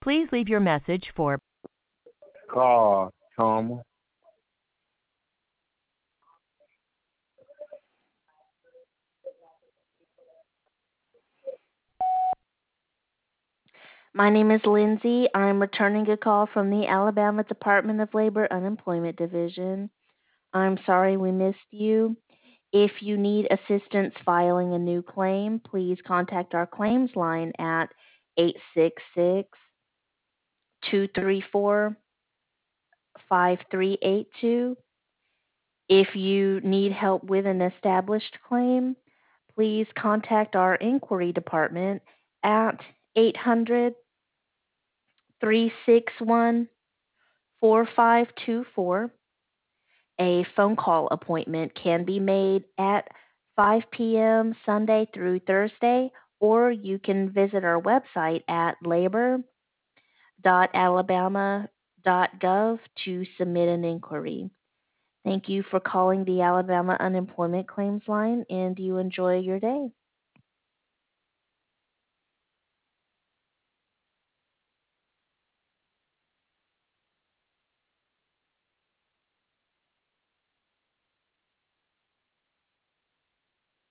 Please leave your message for Car trauma. My name is Lindsay. I'm returning a call from the Alabama Department of Labor Unemployment Division. I'm sorry we missed you. If you need assistance filing a new claim, please contact our claims line at 866-234-5382. If you need help with an established claim, please contact our inquiry department at 800-361-4524. A phone call appointment can be made at 5 p.m. Sunday through Thursday, or you can visit our website at labor.alabama.gov to submit an inquiry. Thank you for calling the Alabama Unemployment Claims Line, and you enjoy your day.